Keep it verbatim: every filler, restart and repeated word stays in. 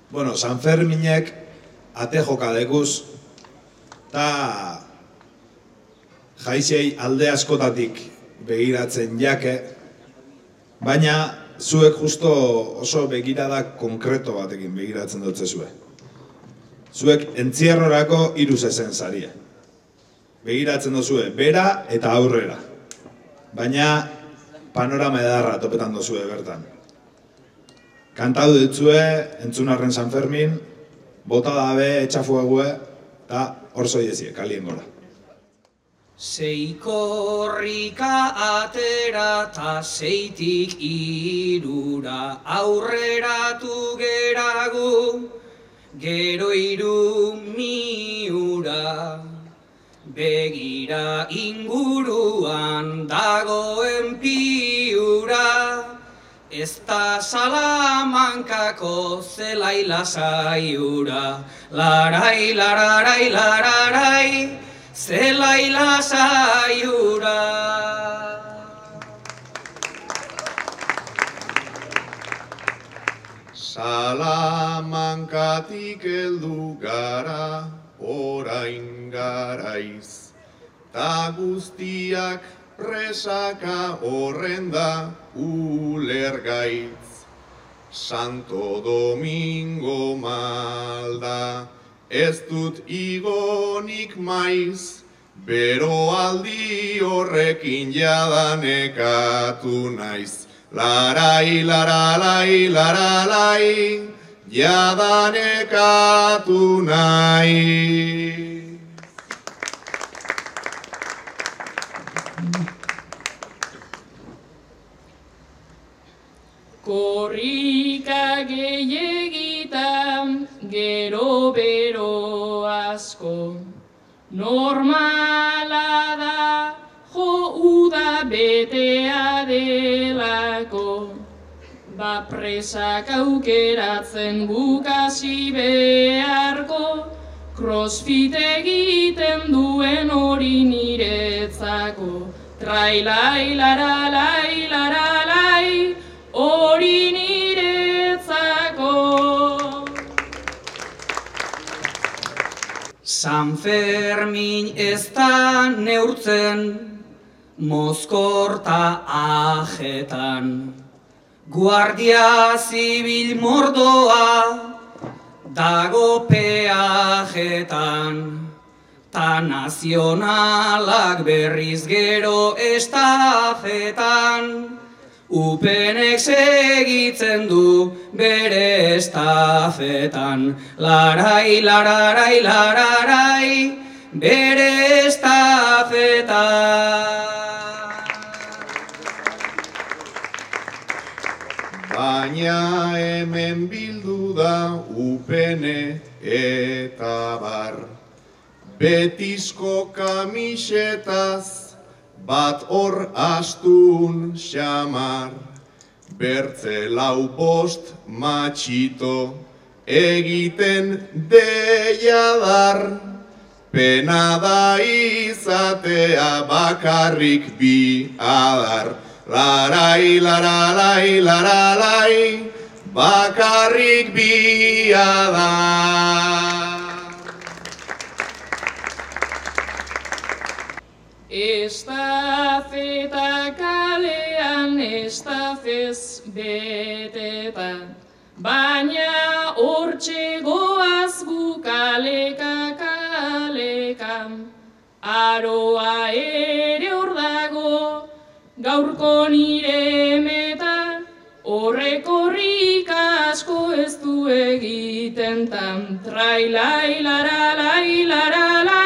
Bueno, San Ferminek ate joka dekuz, eta jaizei alde askotatik begiratzen jake, baina zuek justo oso begirada konkreto batekin begiratzen dutze zue. Zuek entzierrorako hiru zezen zarie. Begiratzen duzue, bera eta aurrera. Baina panorama edarra topetan duzue bertan. Kantau ditzue, entzunarren San Fermin, bota dabe, etxafuegue, eta hor zoiezie, kalien gora. Sei korrika atera ta seitik irura aurreratu geragu, gero iru miura, begira inguruan dagoen piura, ez da Salamankako zelai lasaiura, larai, lararai, lararai, zelai lasaiura. Salamankatik heldu gara, orain garaiz, ta guztiak presaka horren da ulergaitz. Santo Domingo malda, ez dut igonik maiz, bero aldi horrekin jadanekatu naiz. Larai, laralai, laralai, jadanekatu naiz. Korrika gehiagitan, gero bero asko, normala da, jo uda betea delako, ba presak aukeratzen bukasi beharko, crossfit egiten duen hori niretzako, trailai, laralai, laralai, hori niretzako. San Fermin ez da neurtzen, mozkorta ajetan, Guardia Zibil mordoa dago peajetan, ta nazionalak berriz gero estafetan, Upenek segitzen du bere estafetan, larai, lararai, lararai, bere estafetan. Baina hemen bildu da upene eta bar, Betisko kamisetaz, bat hor astun xamar, bertze lau bost matxito, egiten deiadar, pena da izatea bakarrik bi adar. Larai, laralai, laralai, bakarrik bi adar. Estafeta kalean estafez beteta, baina hortxe goaz gu kaleka kaleka, aroa ere hor dago, gaurko nire meta, horrek horrik asko ez du egiten tan, trailai, laralai, laralai,